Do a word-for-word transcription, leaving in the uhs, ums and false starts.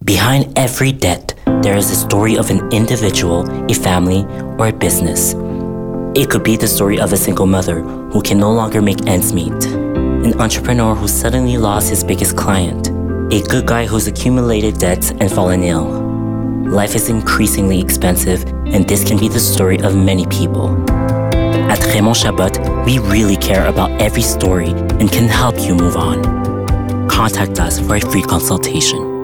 Behind every debt, there is a story of an individual, a family, or a business. It could be the story of a single mother who can no longer make ends meet, an entrepreneur who suddenly lost his biggest client, a good guy who's accumulated debts and fallen ill. Life is increasingly expensive, and this can be the story of many people. At Raymond Chabot, we really care about every story and can help you move on. Contact us for a free consultation.